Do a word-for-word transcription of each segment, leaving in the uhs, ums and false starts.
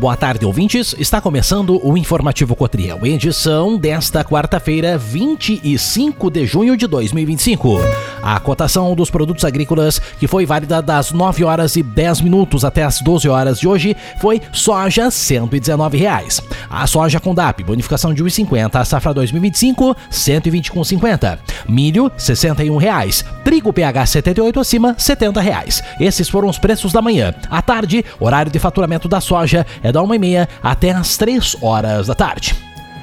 boa tarde, ouvintes. Está começando o Informativo Cotriel, edição desta quarta-feira, vinte e cinco de junho de dois mil e vinte e cinco. A cotação dos produtos agrícolas, que foi válida das nove horas e dez minutos até as doze horas de hoje, foi soja cento e dezenove reais. A soja com D A P, bonificação de um real e cinquenta. A safra dois mil e vinte e cinco, cento e vinte reais e cinquenta centavos. Milho, sessenta e um reais. Trigo P H setenta e oito acima, setenta reais. Esses foram os preços da manhã. À tarde, horário de faturamento da soja é da uma e meia até as três horas da tarde.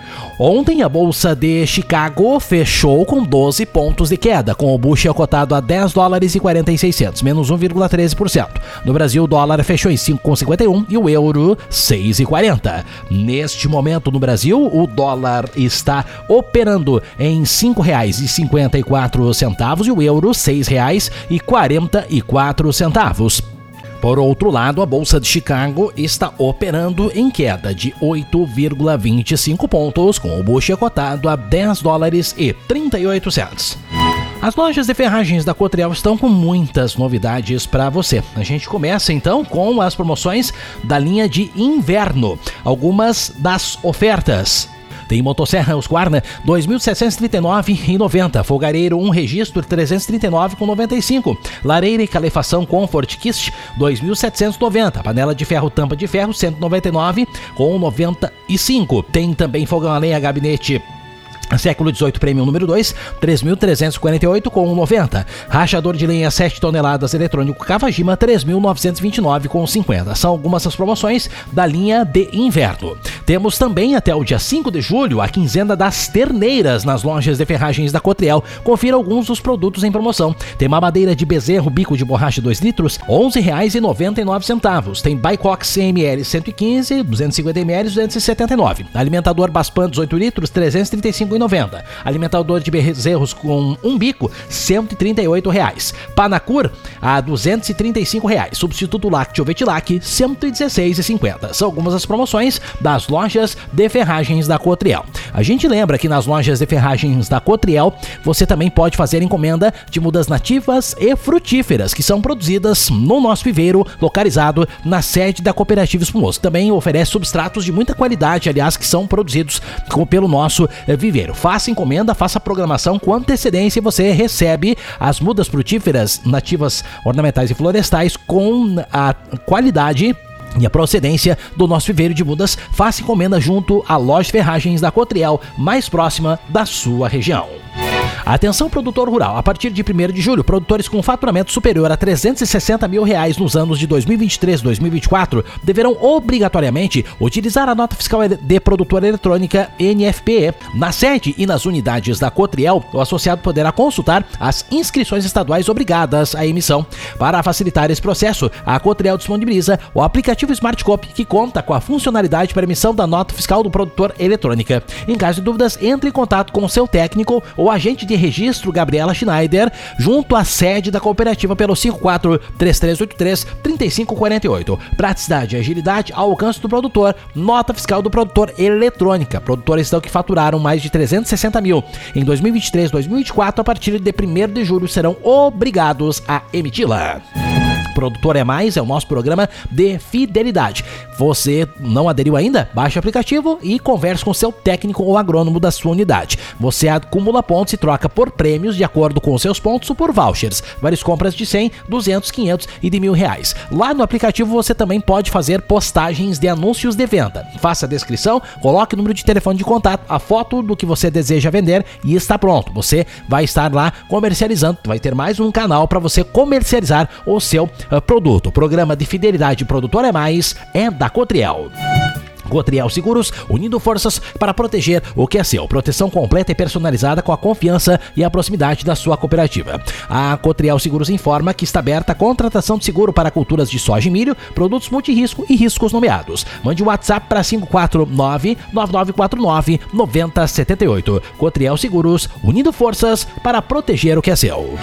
Ontem, a Bolsa de Chicago fechou com doze pontos de queda, com o Bushel cotado a dez dólares e quarenta e seis centavos, menos um vírgula treze por cento. No Brasil, o dólar fechou em cinco vírgula cinquenta e um e o euro seis vírgula quarenta. Neste momento, no Brasil, o dólar está operando em cinco reais e cinquenta e quatro centavos e o euro seis reais e quarenta e quatro centavos. Por outro lado, a Bolsa de Chicago está operando em queda de oito vírgula vinte e cinco pontos, com o Bushel cotado a dez dólares e trinta e oito centavos. As lojas de ferragens da Cotriel estão com muitas novidades para você. A gente começa então com as promoções da linha de inverno. Algumas das ofertas. Tem motosserra Husqvarna dois mil setecentos e trinta e nove reais e noventa centavos, folgareiro um registro trezentos e trinta e nove reais e noventa e cinco centavos, lareira e calefação Comfort Kist dois mil setecentos e noventa reais, panela de ferro tampa de ferro cento e noventa e nove reais e noventa e cinco centavos. Tem também fogão a lenha gabinete século dezoito Premium número dois, três mil trezentos e quarenta e oito reais e noventa centavos. Rachador de lenha sete toneladas eletrônico Kawajima, três mil novecentos e vinte e nove reais e cinquenta centavos. São algumas das promoções da linha de inverno. Temos também até o dia cinco de julho a quinzena das terneiras nas lojas de ferragens da Cotriel. Confira alguns dos produtos em promoção. Tem mamadeira de bezerro bico de borracha dois litros, onze reais e noventa e nove centavos. Tem Baicox cem mililitros, cento e quinze, duzentos e cinquenta mililitros, duzentos e setenta e nove. Alimentador Baspan dezoito litros, trezentos e trinta e cinco reais e noventa centavos. Alimentador de bezerros com um bico, cento e trinta e oito reais. Panacur a duzentos e trinta e cinco reais. Substituto lácteo Vetilac, cento e dezesseis reais e cinquenta centavos. São algumas das promoções das lojas de ferragens da Cotriel. A gente lembra que nas lojas de ferragens da Cotriel você também pode fazer encomenda de mudas nativas e frutíferas que são produzidas no nosso viveiro localizado na sede da Cooperativa Espumoso. Também oferece substratos de muita qualidade, aliás, que são produzidos pelo nosso viveiro. Faça encomenda, faça programação com antecedência e você recebe as mudas frutíferas nativas, ornamentais e florestais com a qualidade e a procedência do nosso viveiro de mudas. Faça encomenda junto à loja de ferragens da Cotriel mais próxima da sua região. Atenção, produtor rural, a partir de primeiro de julho, produtores com faturamento superior a trezentos e sessenta mil reais nos anos de dois mil e vinte e três e dois mil e vinte e quatro deverão obrigatoriamente utilizar a nota fiscal de produtora eletrônica N F P E. Na sede e nas unidades da Cotriel, o associado poderá consultar as inscrições estaduais obrigadas à emissão. Para facilitar esse processo, a Cotriel disponibiliza o aplicativo SmartCop, que conta com a funcionalidade para emissão da nota fiscal do produtor eletrônica. Em caso de dúvidas, entre em contato com o seu técnico ou agente de registro Gabriela Schneider, junto à sede da cooperativa pelo cinco quatro, três três oito três, três cinco quatro oito. Praticidade e agilidade ao alcance do produtor. Nota fiscal do produtor eletrônica. Produtores então que faturaram mais de trezentos e sessenta mil em dois mil e vinte e três e dois mil e vinte e quatro, a partir de primeiro de julho serão obrigados a emiti-la. Produtor é Mais é o nosso programa de fidelidade. Você não aderiu ainda? Baixe o aplicativo e converse com seu técnico ou agrônomo da sua unidade. Você acumula pontos e troca por prêmios de acordo com os seus pontos ou por vouchers. Várias compras de cem, duzentos, quinhentos e de mil reais. Lá no aplicativo você também pode fazer postagens de anúncios de venda. Faça a descrição, coloque o número de telefone de contato, a foto do que você deseja vender e está pronto. Você vai estar lá comercializando. Vai ter mais um canal para você comercializar o seu produto. O programa de fidelidade Produtor é Mais é da Cotriel. Cotriel Seguros, unindo forças para proteger o que é seu. Proteção completa e personalizada com a confiança e a proximidade da sua cooperativa. A Cotriel Seguros informa que está aberta a contratação de seguro para culturas de soja e milho, produtos multirrisco e riscos nomeados. Mande um WhatsApp para cinco quatro nove, nove nove quatro nove, nove zero sete oito. Cotriel Seguros, unindo forças para proteger o que é seu.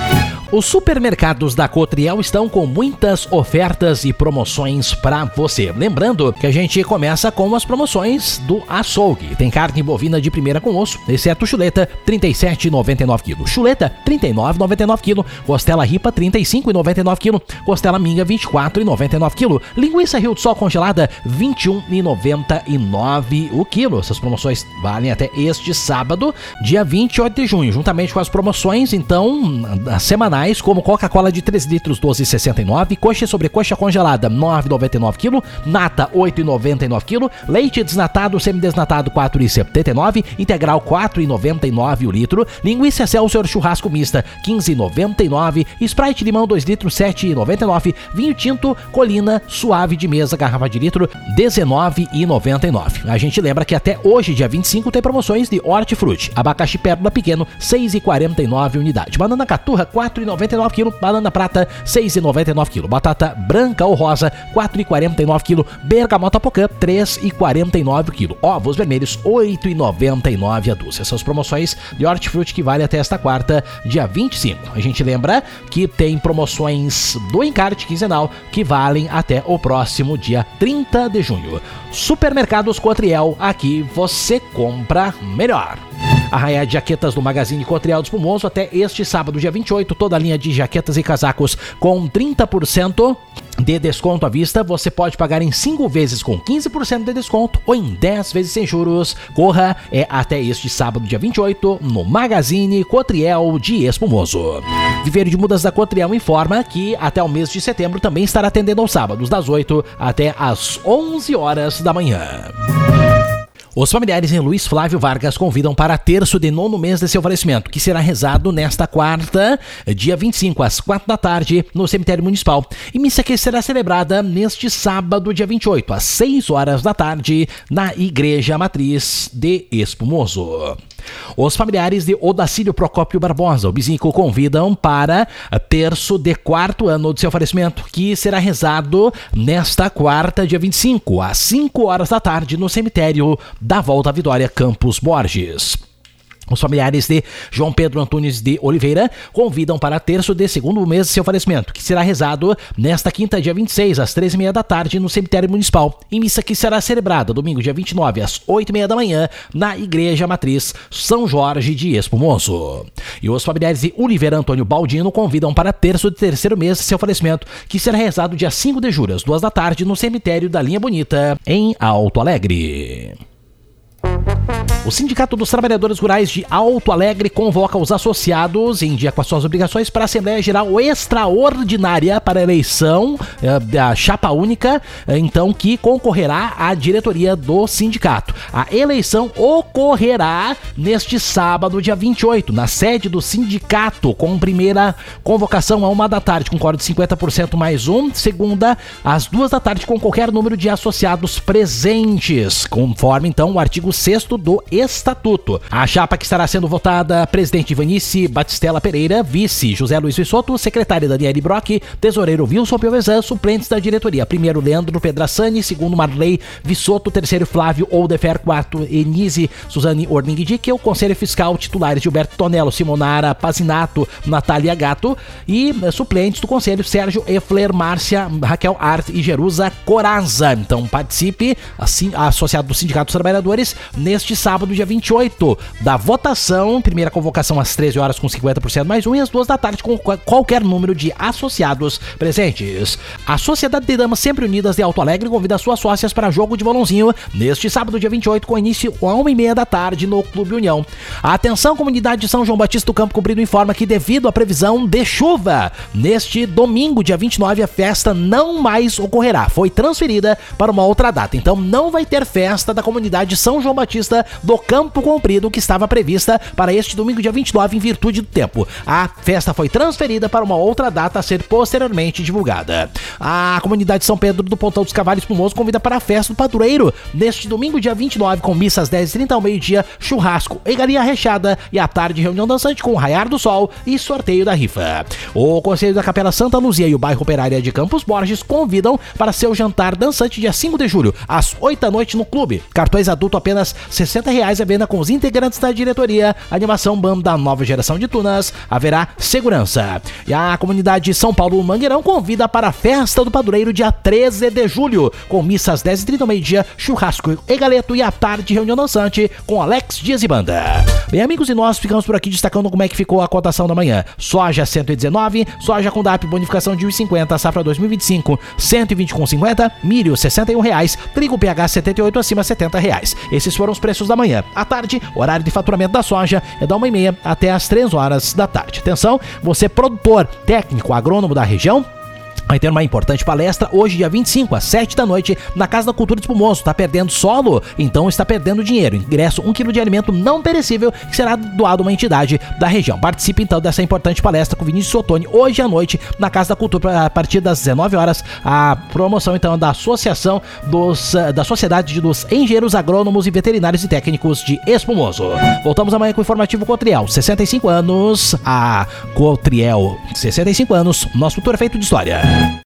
Os supermercados da Cotriel estão com muitas ofertas e promoções para você. Lembrando que a gente começa com as promoções do açougue. Tem carne bovina de primeira com osso, exceto chuleta, trinta e sete reais e noventa e nove centavos. Chuleta, trinta e nove reais e noventa e nove centavos. Costela ripa, trinta e cinco reais e noventa e nove centavos. Costela minga, vinte e quatro reais e noventa e nove centavos. Linguiça Rio do Sol congelada, vinte e um reais e noventa e nove centavos o quilo. Essas promoções valem até este sábado, dia vinte e oito de junho, juntamente com as promoções, então, semanais, como Coca-Cola de três litros, doze reais e sessenta e nove centavos, coxa e sobrecoxa congelada, nove reais e noventa e nove centavos quilo, nata, oito reais e noventa e nove centavos quilo, leite desnatado, semidesnatado, quatro reais e setenta e nove centavos, integral, quatro reais e noventa e nove centavos o litro, linguiça Excelsior churrasco mista, quinze reais e noventa e nove centavos, Sprite limão, dois litros, sete reais e noventa e nove centavos, vinho tinto, Colina, suave de mesa, garrafa de litro, dezenove reais e noventa e nove centavos. A gente lembra que até hoje, dia vinte e cinco, tem promoções de hortifruti, abacaxi pérola pequeno, seis reais e quarenta e nove centavos unidade, banana caturra, quatro reais e noventa e nove centavos quilo, banana prata, seis reais e noventa e nove centavos quilo, batata branca ou rosa, quatro reais e quarenta e nove centavos quilo, bergamota pocã, três reais e quarenta e nove centavos quilo, ovos vermelhos, oito reais e noventa e nove centavos a dúzia. Essas promoções de hortifruti que vale até esta quarta, dia vinte e cinco. A gente lembra que tem promoções do encarte quinzenal que valem até o próximo dia trinta de junho. Supermercados Cotriel, aqui você compra melhor. Arraiá de jaquetas do Magazine Cotriel do Espumoso até este sábado, dia vinte e oito, toda a linha de jaquetas e casacos com trinta por cento de desconto à vista. Você pode pagar em cinco vezes com quinze por cento de desconto ou em dez vezes sem juros. Corra, é até este sábado, dia vinte e oito, no Magazine Cotriel de Espumoso. Viveiro de Mudas da Cotriel informa que até o mês de setembro também estará atendendo aos sábados, das oito até as onze horas da manhã. Os familiares em Luiz Flávio Vargas convidam para terço de nono mês de seu falecimento, que será rezado nesta quarta, dia vinte e cinco, às quatro da tarde, no cemitério municipal. E missa que será celebrada neste sábado, dia vinte e oito, às seis horas da tarde, na Igreja Matriz de Espumoso. Os familiares de Odacílio Procópio Barbosa, o Bizico, convidam para terço de quarto ano de seu falecimento, que será rezado nesta quarta, dia vinte e cinco, às cinco horas da tarde, no cemitério da Volta à Vitória, Campos Borges. Os familiares de João Pedro Antunes de Oliveira convidam para terço de segundo mês de seu falecimento, que será rezado nesta quinta, dia vinte e seis, às treze e meia da tarde, no cemitério municipal. Em missa que será celebrada domingo, dia vinte e nove, às oito e meia da manhã, na Igreja Matriz São Jorge de Espumoso. E os familiares de Oliveira Antônio Baldino convidam para terço de terceiro mês de seu falecimento, que será rezado dia cinco de julho, às duas da tarde, no cemitério da Linha Bonita, em Alto Alegre. O Sindicato dos Trabalhadores Rurais de Alto Alegre convoca os associados em dia com as suas obrigações para a Assembleia Geral Extraordinária para a eleição eh, da chapa única, eh, então, que concorrerá à diretoria do sindicato. A eleição ocorrerá neste sábado, dia vinte e oito, na sede do sindicato, com primeira convocação a uma da tarde, com quórum de cinquenta por cento mais um, segunda às duas da tarde, com qualquer número de associados presentes, conforme, então, o artigo sexto do Estatuto. A chapa que estará sendo votada: presidente Ivanice Batistella Pereira, vice José Luiz Vissoto, secretária Daniele Brock, tesoureiro Wilson Piovesan, suplentes da diretoria: primeiro Leandro Pedrassani, segundo Marley Vissoto, terceiro Flávio Oldefer, quarto Enise Suzane Orning Dickel, conselho fiscal titulares Gilberto Tonello, Simonara Pazinato, Natália Gato, e suplentes do conselho: Sérgio Efler, Márcia, Raquel Art e Jerusa Coraza. Então participe, assim, associado do Sindicato dos Trabalhadores, neste sábado, dia vinte e oito, da votação. Primeira convocação às treze horas com cinquenta por cento mais um, e às duas da tarde com qualquer número de associados presentes. A Sociedade de Damas Sempre Unidas de Alto Alegre convida suas sócias para jogo de bolãozinho neste sábado, dia vinte e oito, com início a uma e meia da tarde no Clube União. Atenção, comunidade de São João Batista do Campo Comprido informa que, devido à previsão de chuva, neste domingo, dia vinte e nove, a festa não mais ocorrerá. Foi transferida para uma outra data. Então não vai ter festa da comunidade de São João Batista do Campo Comprido, que estava prevista para este domingo, dia vinte e nove, em virtude do tempo. A festa foi transferida para uma outra data a ser posteriormente divulgada. A comunidade de São Pedro do Pontão dos Cavalos Espumoso convida para a festa do padroeiro neste domingo, dia vinte e nove, com missa às dez e trinta ao meio-dia, churrasco e galinha recheada, e à tarde reunião dançante com o raiar do sol e sorteio da rifa. O Conselho da Capela Santa Luzia e o bairro Operária de Campos Borges convidam para seu jantar dançante dia cinco de julho, às oito da noite, no clube. Cartões adulto apenas sessenta reais reais à venda com os integrantes da diretoria. Animação Banda Nova Geração de Tunas. Haverá segurança. E a comunidade São Paulo Mangueirão convida para a Festa do Padroeiro dia treze de julho, com missa às dez e trinta ao meio-dia, churrasco e galeto, e à tarde reunião dançante com Alex Dias e Banda. Bem, amigos, e nós ficamos por aqui destacando como é que ficou a cotação da manhã. Soja cento e dezenove, soja com D A P bonificação de um real e cinquenta, safra dois mil e vinte e cinco, cento e vinte vírgula cinquenta, milho sessenta e um reais, trigo P H setenta e oito acima setenta reais. Esses foram os preços da manhã. À tarde, horário de faturamento da soja é da uma e meia até as três horas da tarde. Atenção, você produtor, técnico, agrônomo da região, vai ter uma importante palestra hoje, dia vinte e cinco, às sete da noite, na Casa da Cultura de Espumoso. Tá perdendo solo? Então está perdendo dinheiro. Ingresso, um quilo de alimento não perecível que será doado a uma entidade da região. Participe então dessa importante palestra com Vinícius Ottoni hoje à noite na Casa da Cultura, a partir das dezenove horas. A promoção então da Associação dos, da Sociedade dos Engenheiros Agrônomos e Veterinários e Técnicos de Espumoso. Voltamos amanhã com o informativo Cotriel. sessenta e cinco anos, a Cotriel, sessenta e cinco anos, nosso futuro é feito de história.